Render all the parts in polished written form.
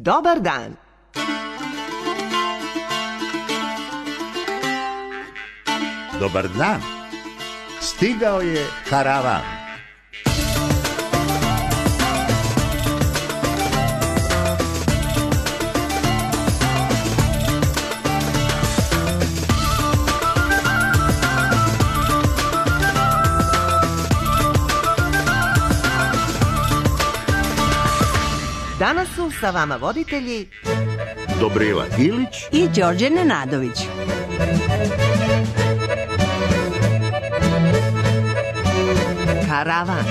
Dobar dan. Dobar dan. Stigao je karavan. Danas su sa vama voditelji Dobrila Ilić i Đorđe Nenadović. Karavan.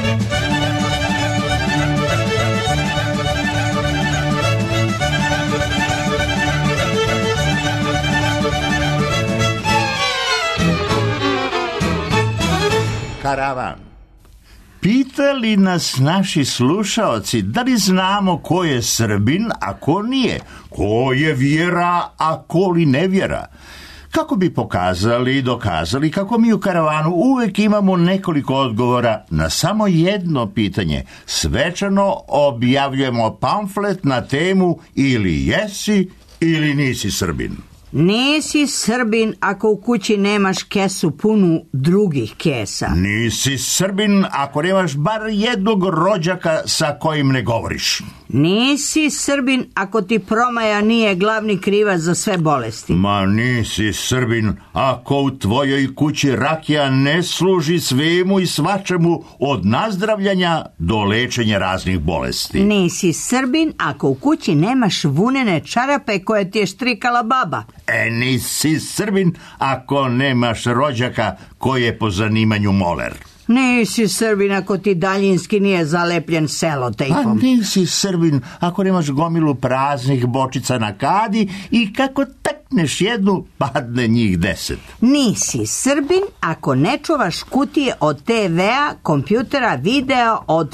Karavan. Pitali nas naši slušaoci da li znamo ko je Srbin, a ko nije, ko je vjera, a ko li nevjera. Kako bi pokazali i dokazali kako mi u karavanu uvek imamo nekoliko odgovora na samo jedno pitanje, svečano objavljujemo pamflet na temu ili jesi ili nisi Srbin. Nisi Srbin ako u kući nemaš kesu punu drugih kesa. Nisi Srbin ako nemaš bar jednog rođaka sa kojim ne govoriš. Nisi Srbin ako ti promaja nije glavni krivac za sve bolesti. Ma nisi Srbin ako u tvojoj kući rakija ne služi svemu i svačemu od nazdravljanja do lečenja raznih bolesti. Nisi Srbin ako u kući nemaš vunene čarape koje ti je štrikala baba. Nisi Srbin ako nemaš rođaka koji je po zanimanju moler. Nisi Srbin ako ti daljinski nije zalepljen selotejpom. A nisi Srbin ako nemaš gomilu praznih bočica na kadi i kako tekneš jednu, padne njih 10. Nisi Srbin ako ne čuvaš kutije od TV-a, kompjutera, videa od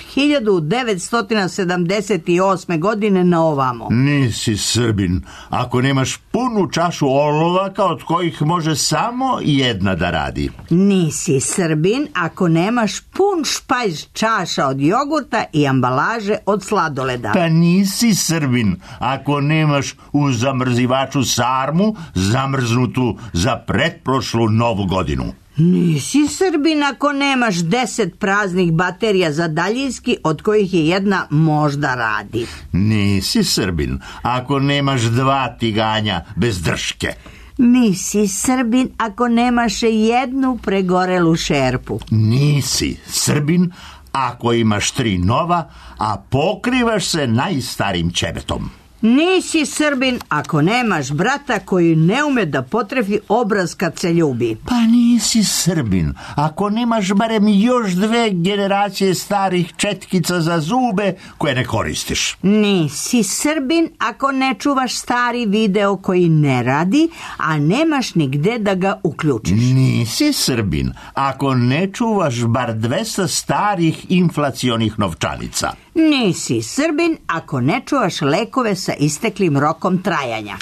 1978. godine na ovamo. Nisi Srbin ako nemaš punu čašu olovaka od kojih može samo jedna da radi. Nisi Srbin ako nemaš pun špajz čaša od jogurta i ambalaže od sladoleda. Pa nisi Srbin ako nemaš u zamrzivaču sarmu zamrznutu za pretprošlu Novu godinu. Nisi Srbin ako nemaš 10 praznih baterija za daljinski od kojih je jedna možda radi. Nisi Srbin ako nemaš 2 tiganja bez drške. Nisi Srbin ako nemaš jednu pregorelu šerpu. Nisi Srbin ako imaš 3 nova, a pokrivaš se najstarim ćebetom. Nisi Srbin ako nemaš brata koji ne ume da potrefi obraz kad se ljubi. Pa nisi Srbin ako nemaš barem još 2 generacije starih četkica za zube koje ne koristiš. Nisi Srbin ako ne čuvaš stari video koji ne radi, a nemaš nigde da ga uključiš. Nisi Srbin ako ne čuvaš bar 200 starih inflacionih novčanica. Nisi Srbin ako ne čuvaš lekove sa isteklim rokom trajanja.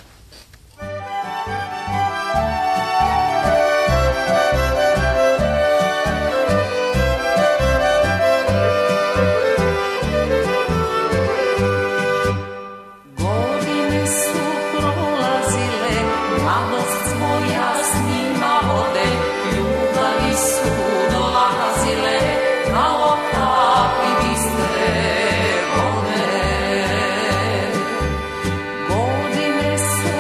Godine su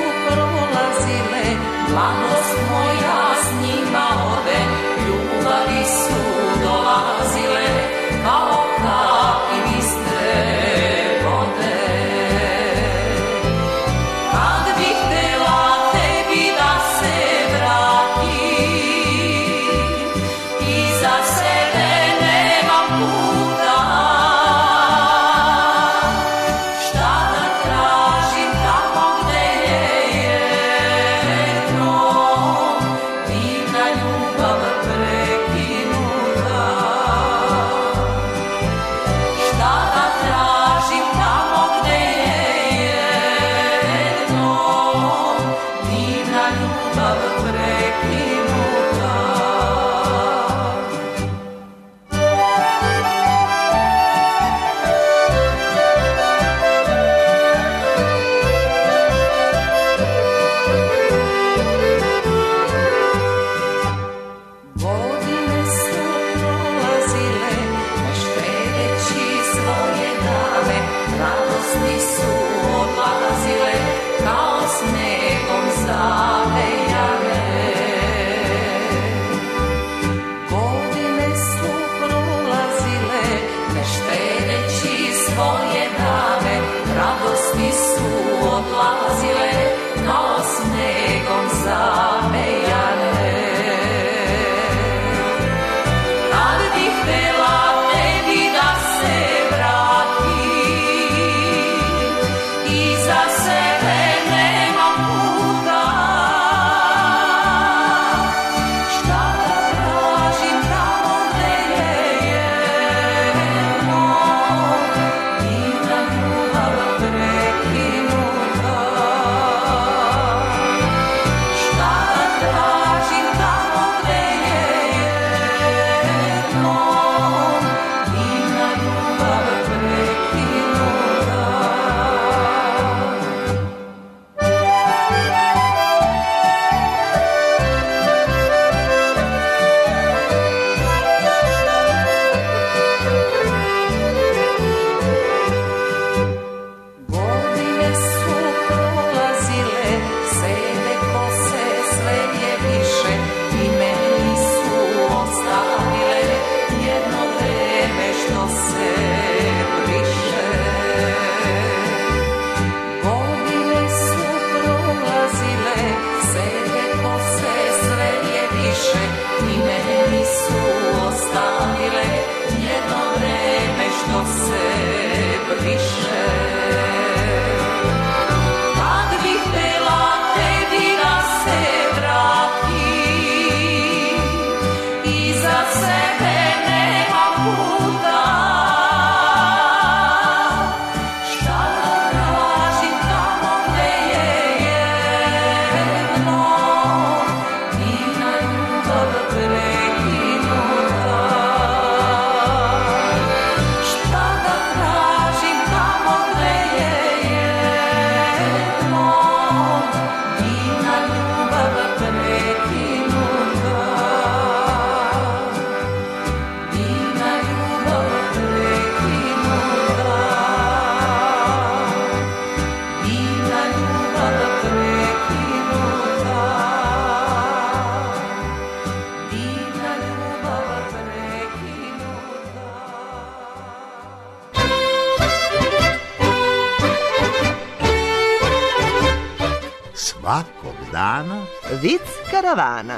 Svakog dana Vic karavana.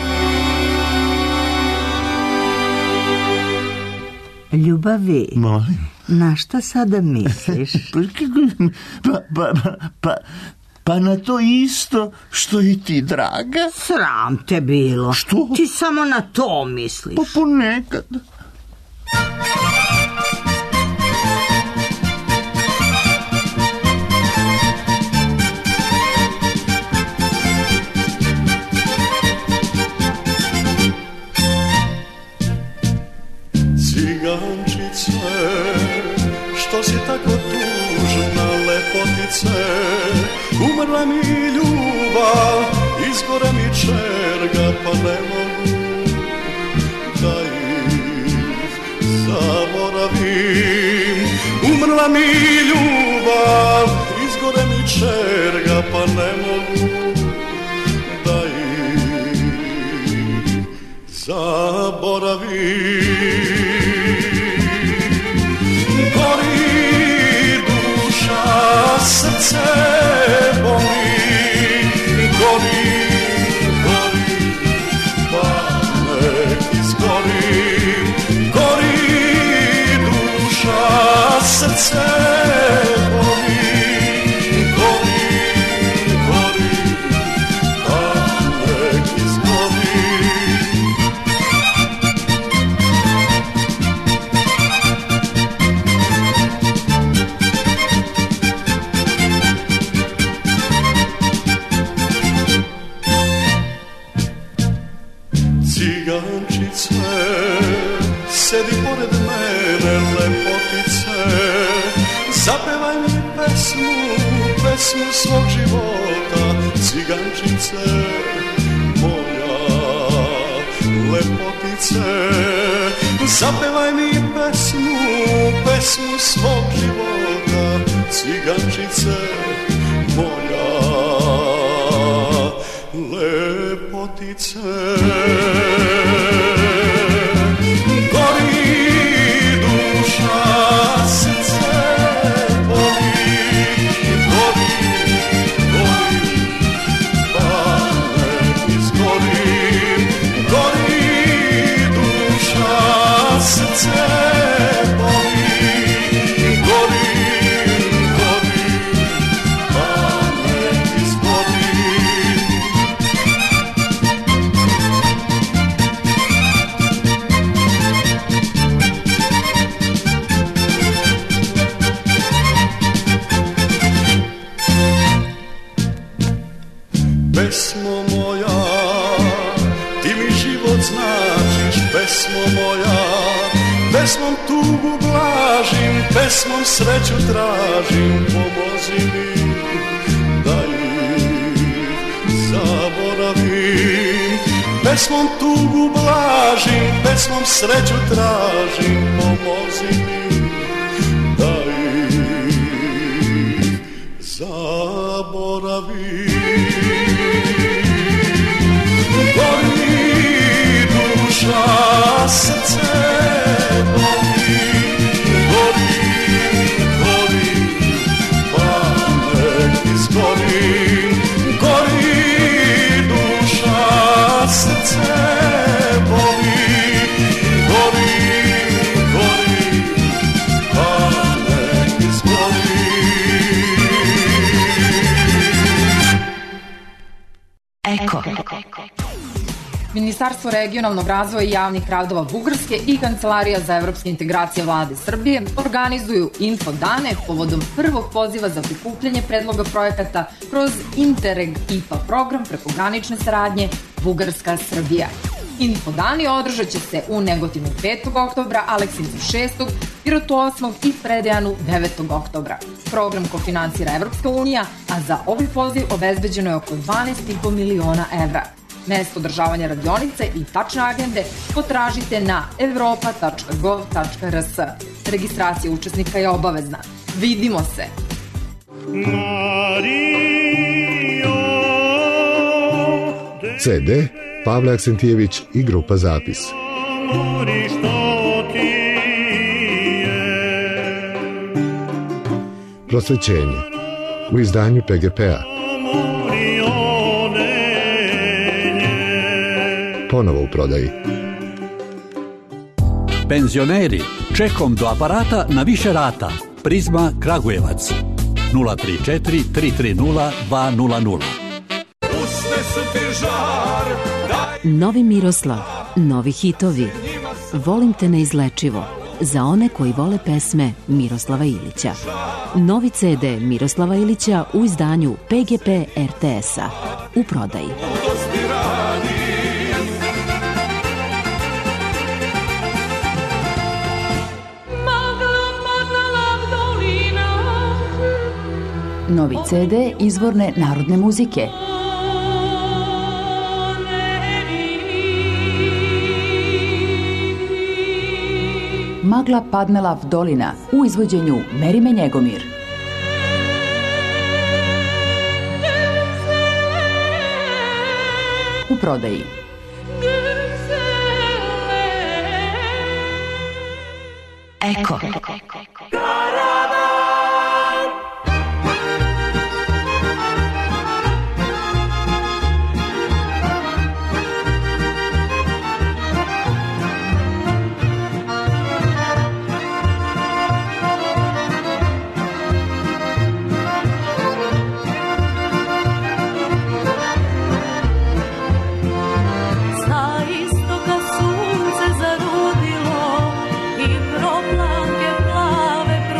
Ljubavi, molim. na šta sada misliš? Pa na to isto što i ti, draga. Sram te bilo. Što? Ti samo na to misliš. Pa ponekad. Cigančice, što si tako tužna, lepotice, umrla mi ljubav, izgore mi čerga, pa ne mogu da ih zaboravim. Umrla mi ljubav, izgore mi čerga, pa ne mogu da ih zaboravim. Srce boli, gori, pa nek izgorim. Gori duša, srce boli, gori, pa nek izgorim. Cigančice, sedi pored mene, lepotice, zapevaj mi pesmu svog života. Cigančice, moja lepotice, zapevaj mi pesmu svog života. Cigančice, moja lepotice. Gori duša, srce boli, gori, pesmo moja, ti mi život značiš, pesmo moja. Pesmom tugu blažim, pesmom sreću tražim, pomozi mi da ih zaboravim. Pesmom tugu blažim, pesmom sreću tražim, pomozi mi da ih zaboravim. Gori duša, srce boli, gori, gori, pa nek izgori. Gori duša, srce boli, gori, gori, pa nek izgori. Eko. Ministarstvo regionalnog razvoja i javnih radova Bugarske i Kancelarija za evropske integracije Vlade Srbije organizuju info dane povodom prvog poziva za prikupljanje predloga projekata kroz Interreg IPA program prekogranične saradnje Bugarska-Srbija. Info dani održat će se u Negotinu 5. oktobra, Aleksincu 6. Pirotu 8. i Predejanu 9. oktobra. Program kofinansira Evropska unija, a za ovaj poziv obezbeđeno je oko 12,5 miliona evra. Mesto održavanja radionice i tačne agende potražite na evropa.gov.rs. Registracija učesnika je obavezna. Vidimo se! CD Pavle Aksentijević i grupa Zapis. Prosvećenje u izdanju PGP-a. Ponovo u prodaji. Penzioneri, čekom do aparata na više rata. Prizma Kragujevac 034 330 200. Novi Miroslav, novi hitovi. Volim te neizlečivo. Za one koji vole pesme Miroslava Ilića. Novi CD Miroslava Ilića u izdanju PGP RTS-a. U prodaji. Novi CD izvorne narodne muzike. Magla padnela v dolina u izvođenju Merime Njegomir. U prodaji. Eko. Sunce zarudilo i proplanke plave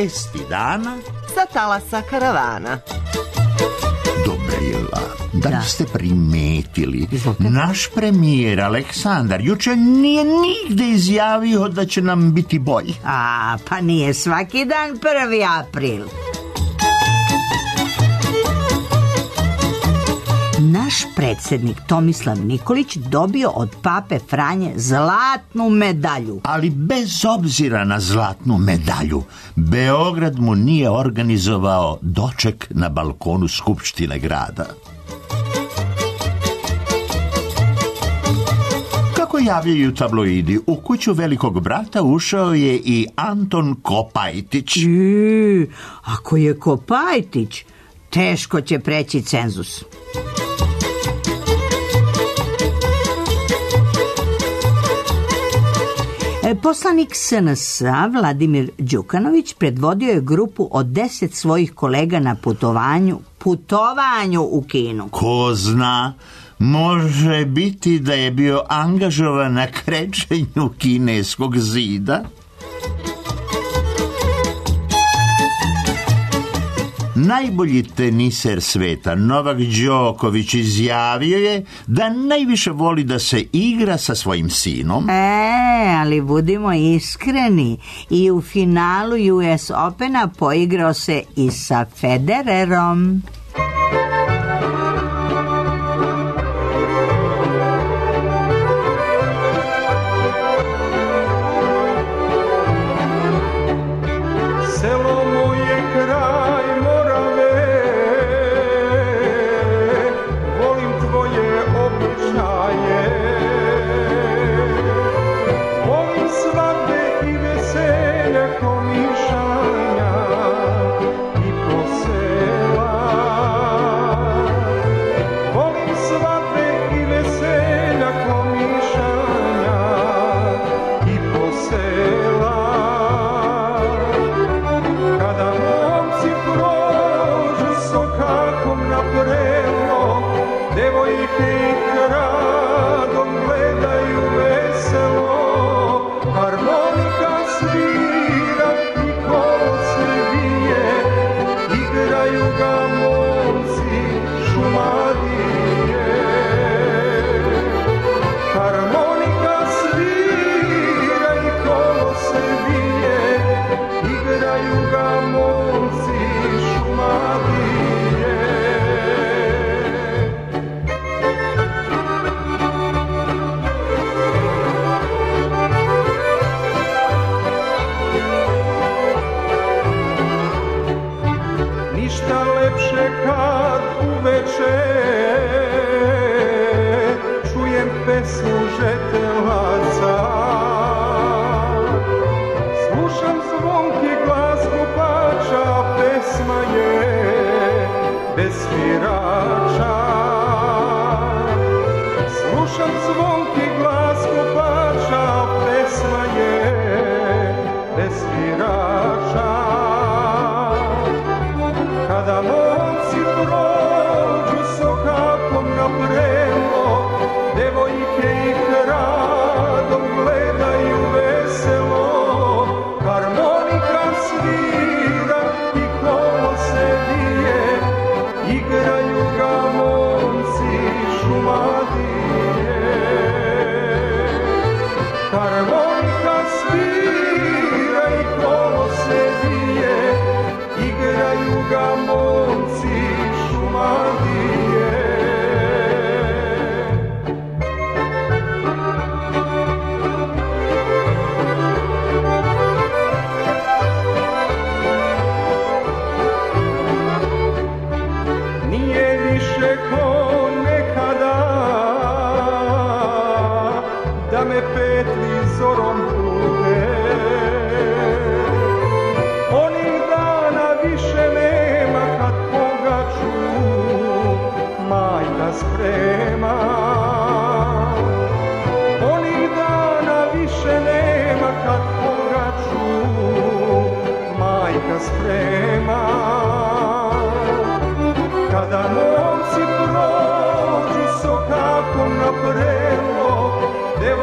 vesti dana sa talasa karavana. Dobrila, da li ste primetili? Naš premijer Aleksandar juče nije nigde izjavio da će nam biti bolje. Pa nije svaki dan 1. april. Naš predsjednik Tomislav Nikolić dobio od pape Franje zlatnu medalju. Ali bez obzira na zlatnu medalju, Beograd mu nije organizovao doček na balkonu Skupštine grada. Kako javljaju tabloidi, u kuću velikog brata ušao je i Anton Kopajtić. Ako je Kopajtić, teško će preći cenzus. Poslanik SNS-a Vladimir Đukanović predvodio je grupu od 10 svojih kolega na putovanju u Kinu. Ko zna, može biti da je bio angažovan na krečenju kineskog zida. Najbolji teniser sveta Novak Đoković izjavio je da najviše voli da se igra sa svojim sinom. Ali budimo iskreni, i u finalu US Opena poigrao se i sa Federerom.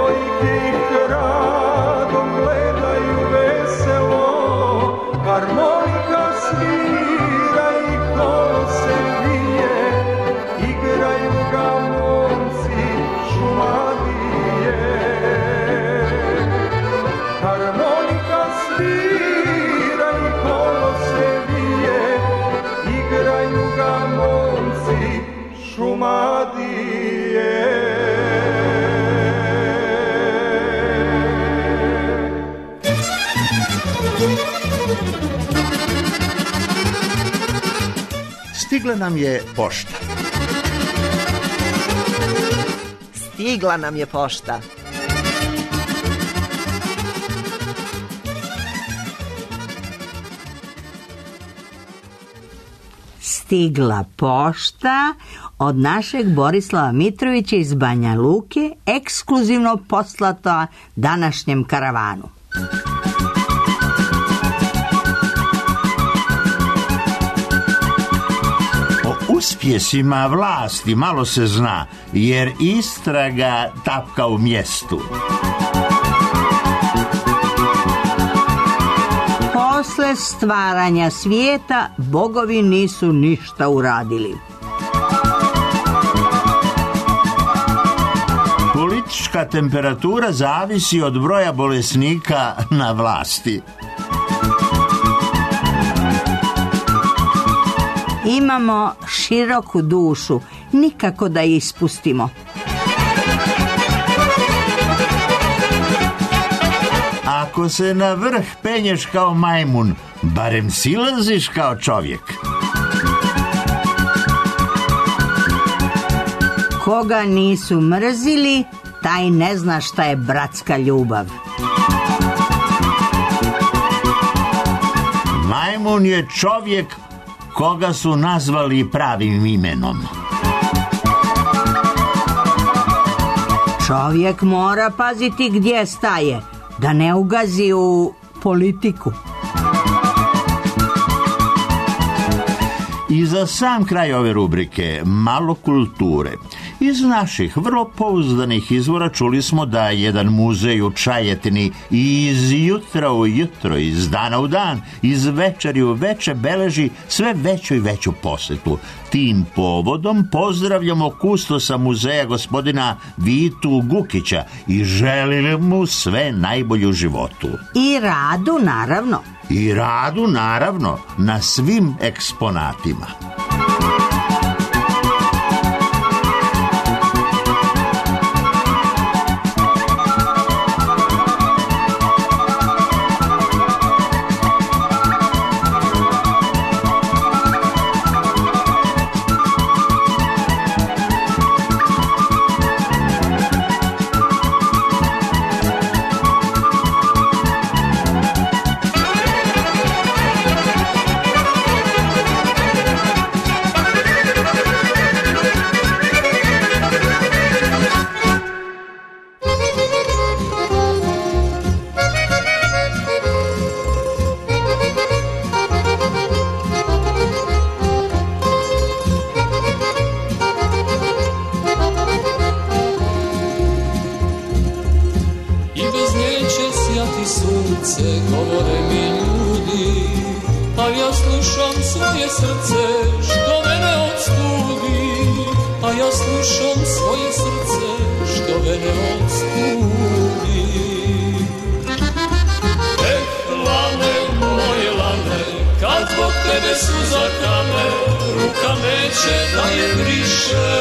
Devojke ih radom gledaju veselo, harmonija komadije. Stigla nam je pošta. Stigla nam je pošta. Stigla pošta od našeg Borislava Mitrovića iz Banja Luke, ekskluzivno poslata današnjem karavanu. O uspjesima vlasti malo se zna, jer istraga tapka u mjestu. Posle stvaranja svijeta bogovi nisu ništa uradili. Politička temperatura zavisi od broja bolesnika na vlasti. Imamo široku dušu, nikako da je ispustimo. Ako se na vrh penješ kao majmun, barem silaziš kao čovjek. Koga nisu mrzili, taj ne zna šta je bratska ljubav. Majmun je čovjek koga su nazvali pravim imenom. Čovjek mora paziti gdje staje, da ne ugazi u politiku. I za sam kraj ove rubrike malo kulture. Iz naših vrlo pouzdanih izvora čuli smo da jedan muzej u Čajetini iz jutra u jutro, iz dana u dan, iz večeri u veče beleži sve veću i veću posetu. Tim povodom pozdravljamo kustosa muzeja gospodina Vitu Gukića i želimo mu sve najbolje u životu. I radu, naravno. I radu, naravno, na svim eksponatima. Govore mi ljudi, ali ja slušam svoje srce što mene odstudi, a ja slušam svoje srce što mene odstudi. Lane, moje lane, kad zbog tebe suza kane, ruka neće da je briše.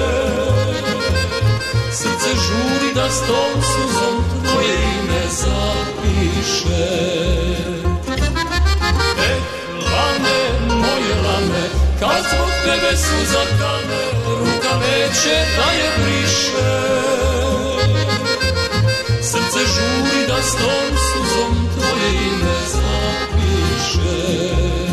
Srce žuri da s tom suzom tvoje ime zapiše. Lane, moje lane, kad zbog tebe suza kane, ruka neće da je briše. Srce žuri da s tom suzom tvoje ime zapiše.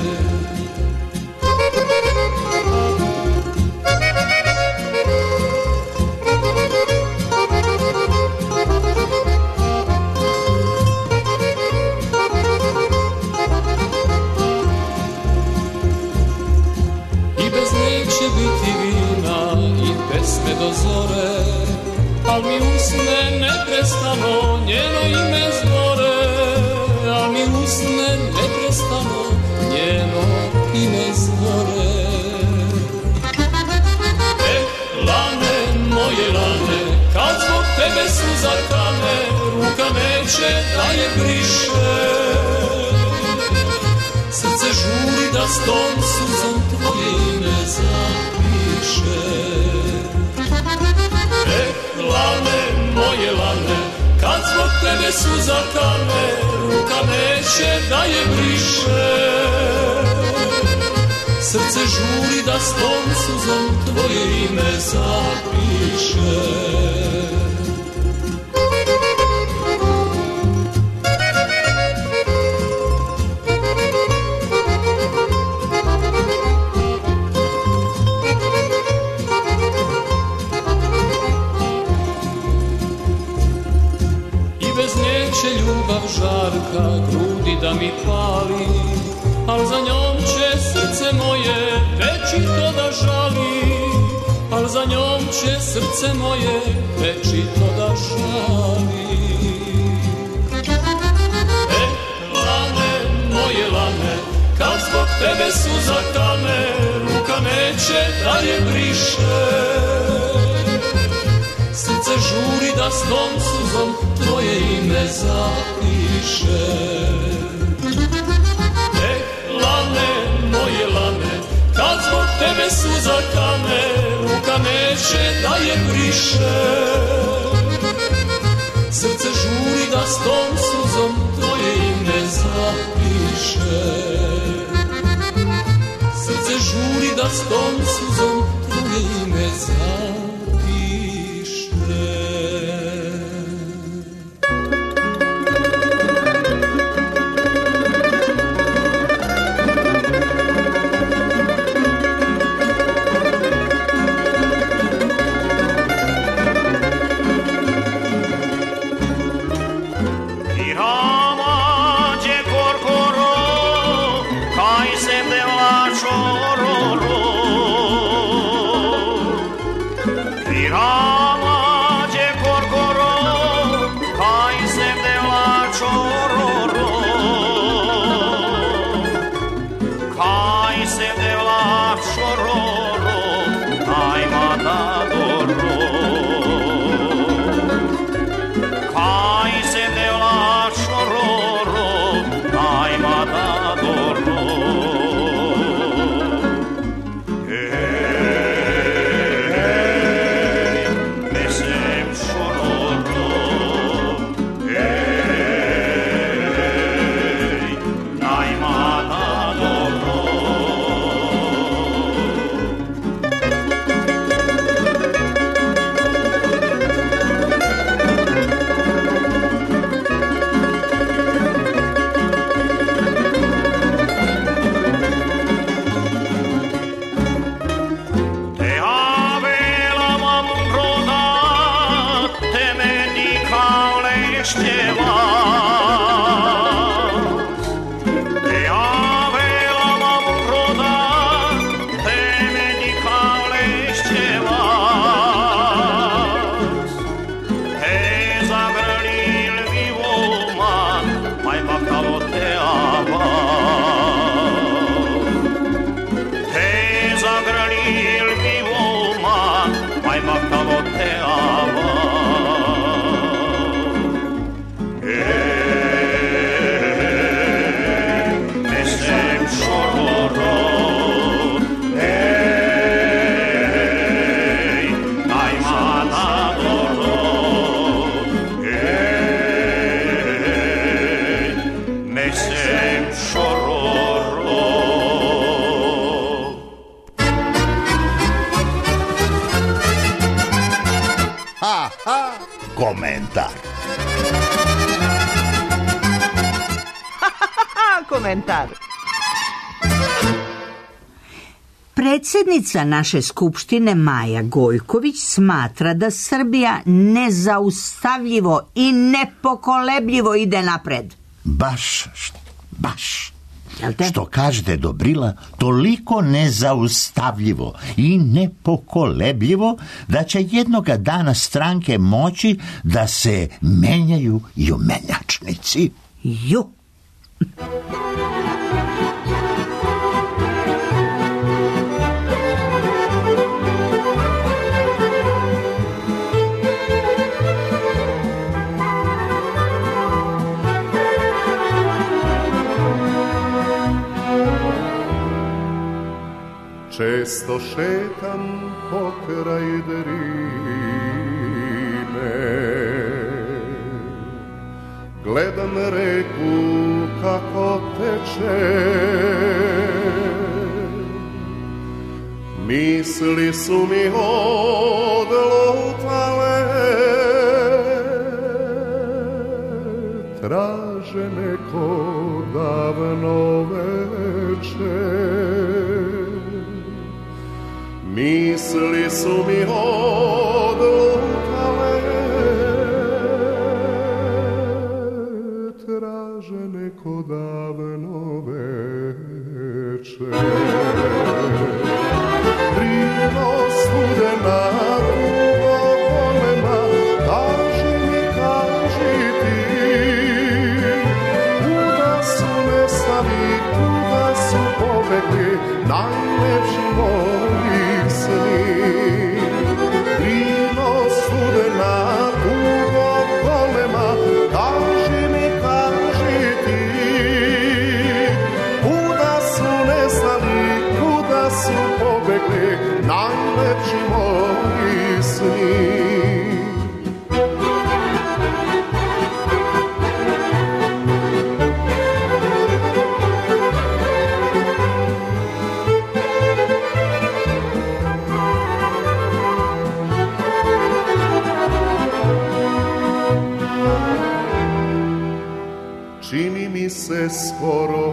Pesme do zore, al mi usne neprestano njeno ime zbore, al mi usne neprestano njeno ime zbore. Lane, moje lane, kad zbog tebe suza kane, ruka neće da je briše. Srce žuri da s tom suzom tvoje ime zapiše. tebe suza kane, ruka neće da je briše. Srce žuri da s tom suzom tvoje ime zapiše. I bez nje će ljubav žarka grudi da mi pali, al za njom će srce moje večito da žali, al za njom će srce moje večito da žali. Lane, moje lane, kad zbog tebe suza kane, ruka neće da je briše. Srce žuri da s tom suzom tvoje ime zapiše. Lane, moje lane, kad zbog tebe suza kane, ruka neće da je briše. Srce žuri da s tom suzom tvoje ime zapiše. Srce žuri da s tom suzom tvoje ime zapiše. Komentar. Komentar. Predsjednica naše skupštine Maja Gojković smatra da Srbija nezaustavljivo i nepokolebljivo ide napred. Baš. Što kažete, Dobrila, toliko nezaustavljivo i nepokolebljivo da će jednoga dana stranke moći da se menjaju i u menjačnici. Jo! Često šetam pokraj Drine Gledam reku kako teče, misli su mi odlutale, traže neko davno veče. Misli su mi odlutale, traže neko davno veče. Drino studena dugo golema, kaži mi, kaži ti, kuda su nestali, kuda su pobegli najlepši moji sni. Drino studena dugo golema, kaži mi, kaži ti, kuda su nestali, kuda su pobegli najlepši moji sni. Čini mi se skoro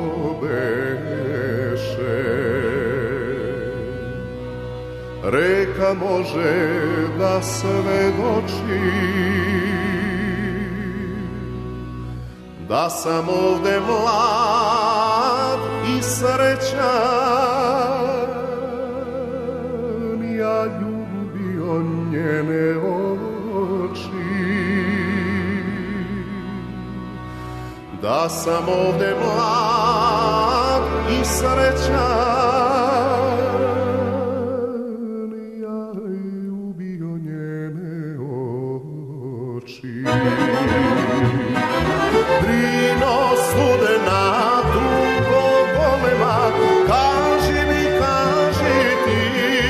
beše, reka može da svedoči da sam ovde mlad i srećan, ja ljubio njene oči. Da sam ovde mlad i srećan, ja ljubio njene oči. Drino studena dugo golema, kaži mi, kaži ti,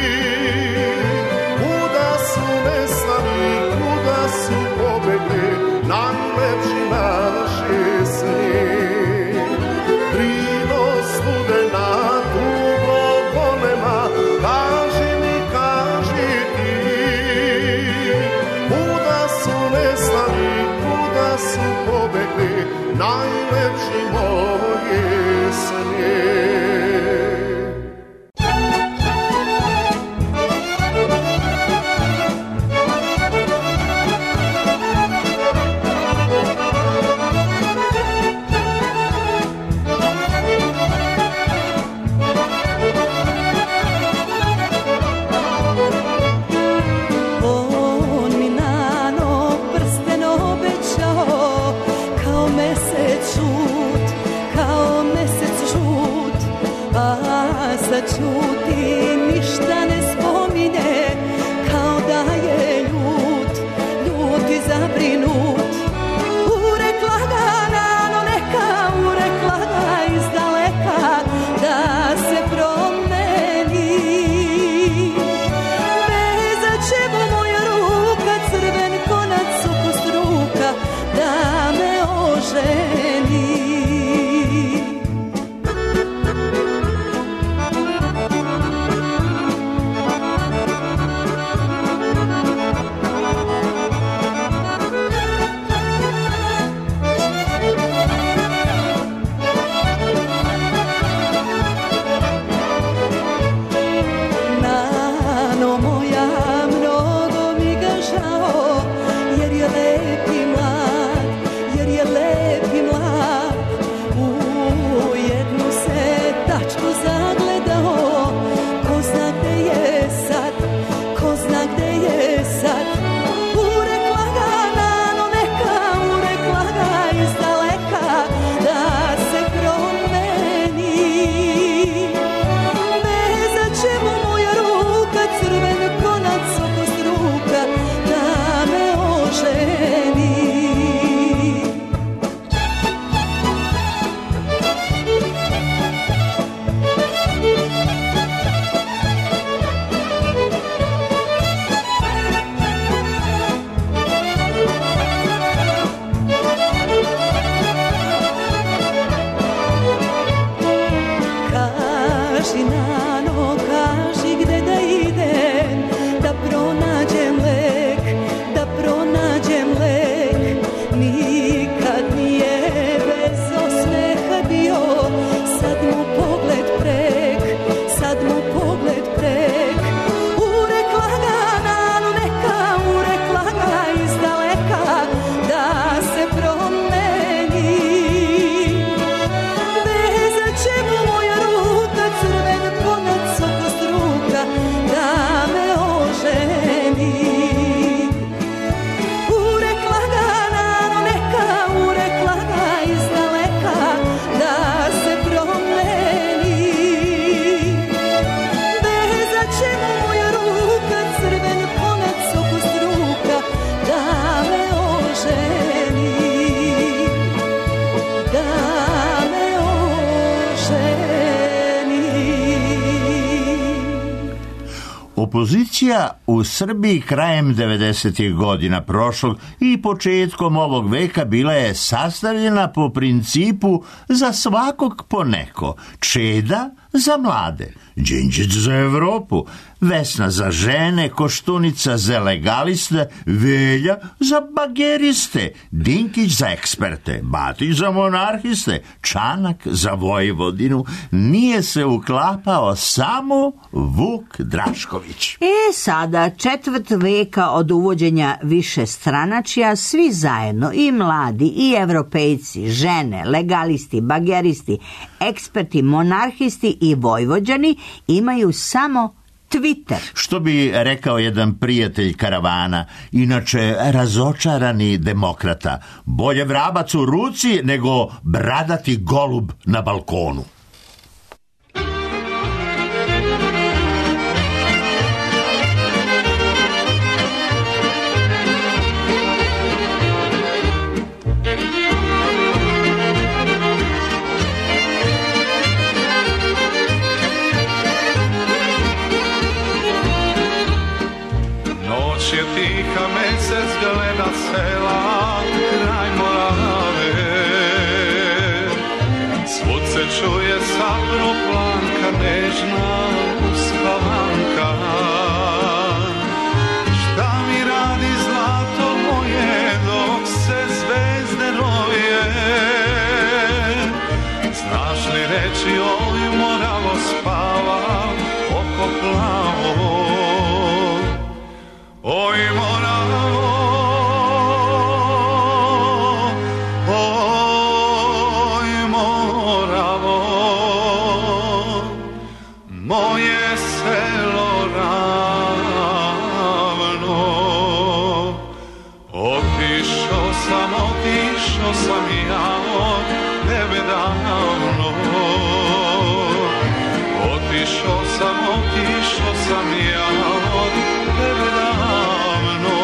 kuda su nestali, kuda su pobegli najlepši naši sni. Drino studena dugo golema, kaži mi, kaži ti, kuda su nestali, kuda su pobegli najlepši moji sni. On mi na nos prsten obećao, kao mesec u Opozicija u Srbiji krajem 90. godina prošlog i početkom ovog veka bila je sastavljena po principu za svakog po neko. Čeda za mlade, Đinđić za Evropu, Vesna za žene, Koštunica za legaliste, Velja za bageriste, Dinkić za eksperte, Batić za monarhiste, Čanak za Vojvodinu. Nije se uklapao samo Vuk Drašković. Sada, četvrt veka od uvođenja višestranačja, svi zajedno, i mladi, i evropejci, žene, legalisti, bageristi, eksperti, monarhisti i Vojvođani, imaju samo Twitter. Što bi rekao jedan prijatelj karavana, inače razočarani demokrata, bolje vrabac u ruci nego bradati golub na balkonu. Gleda sela kraj Morave, svud se čuje saproplanka, nežna uspavanka. Šta mi radi zlato moje dok se zvezde roje? Znaš li reći oj Moravo spava oko plavo? Oj Moravo, moje selo ravno. Otišao sam ja od tebe davno. Otišao sam ja od tebe davno.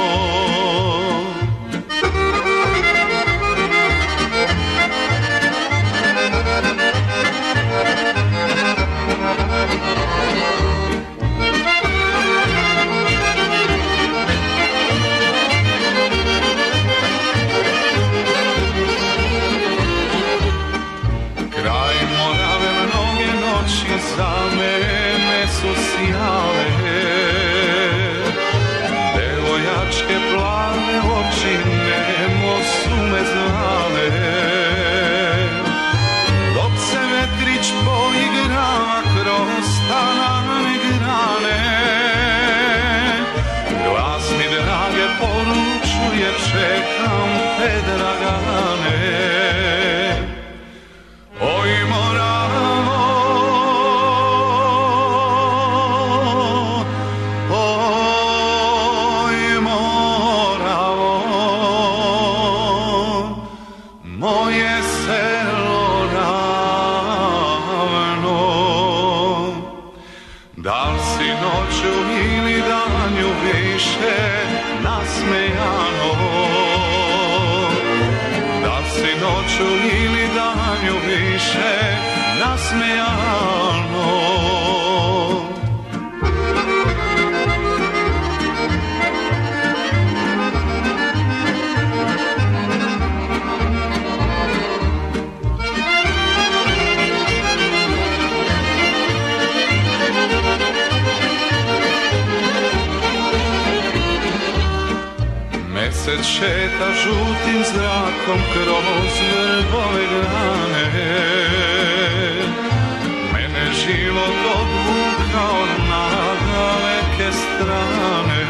Kraj Morave mnoge noći za mene su sjale, devojačke plave oči nemo su me zvale. Dok se vetrić poigrava kroz stanane grane, glas mi drage poručuje čekam te dragane. Oj Moravo, oj Moravo, moje selo ravno. Da li si noću ili danju više nasmejano? Da li si noću ili danju više nasmejano? Mesec šeta žutim zrakom kroz vrbove grane, mene život odvukao na daleke strane.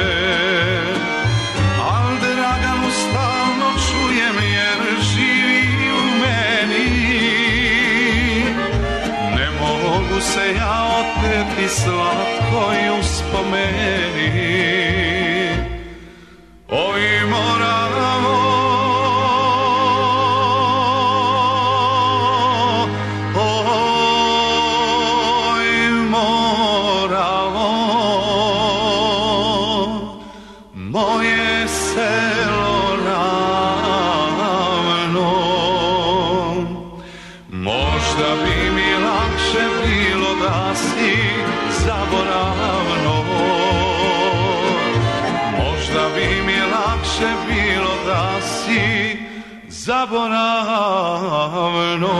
Al Draganu stalno čujem jer živi u meni, ne mogu se ja oteti slatkoj uspomeni. Oj Moravo, oj Moravo, moje selo ravno. Možda bi mi lakše bilo da si zaboravno. si zaboravno.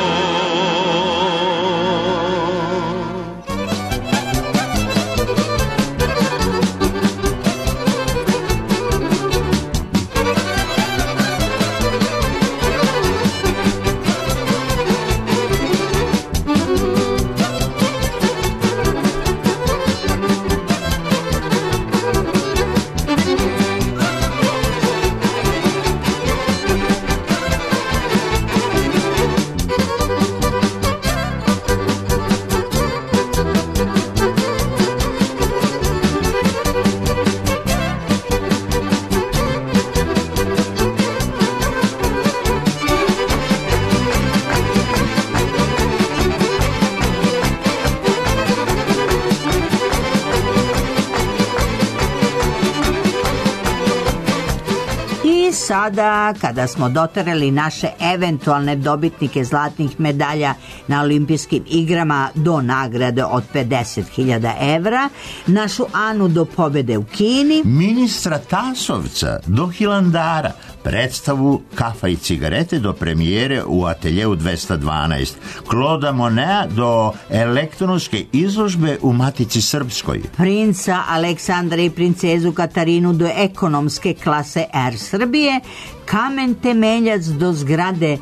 Sada, kada smo doterali naše eventualne dobitnike zlatnih medalja na olimpijskim igrama do nagrade od 50.000 evra, našu Anu do pobede u Kini, ministra Tasovca do Hilandara, predstavu Kafa i cigarete do premijere u ateljeu 212, Kloda Monea do elektronske izložbe u Matici Srpskoj, princa Aleksandra i princezu Katarinu do ekonomske klase Air Srbije, kamen temeljac do zgrade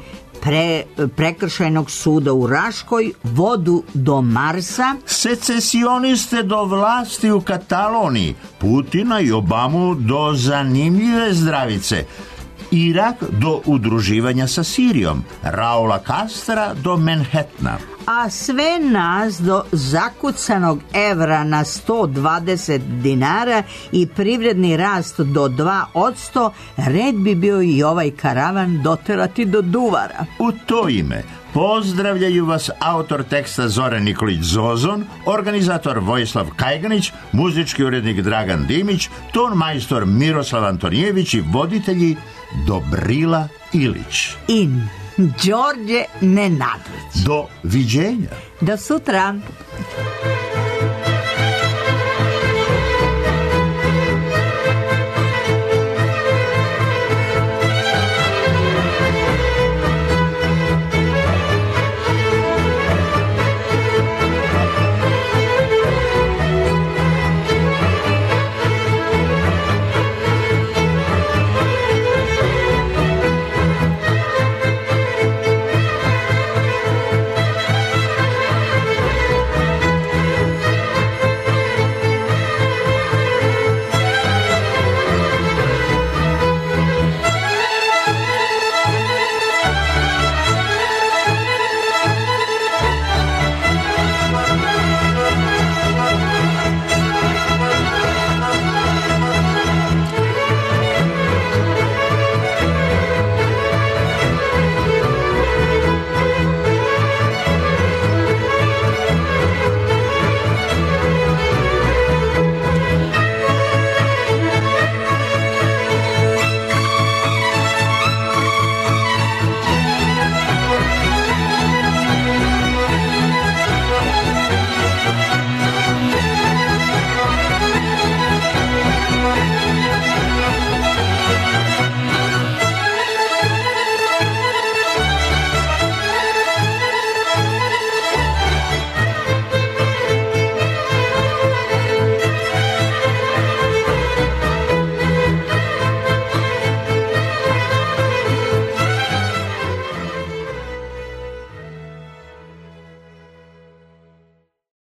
prekršajnog suda u Raškoj, vodu do Marsa, secesioniste do vlasti u Kataloniji, Putina i Obamu do zanimljive zdravice, Irak do udruživanja sa Sirijom, Raula Castra do Manhattana. A sve nas do zakucanog evra na 120 dinara i privredni rast do 2%, red bi bio i ovaj karavan doterati do Duvara. U to ime pozdravljaju vas autor teksta Zoran Nikolić Zozon, organizator Vojislav Kajganić, muzički urednik Dragan Dimić, ton majstor Miroslav Antonijević i voditelji Dobrila Ilić i Đorđe Nenadović. Do viđenja. Do sutra.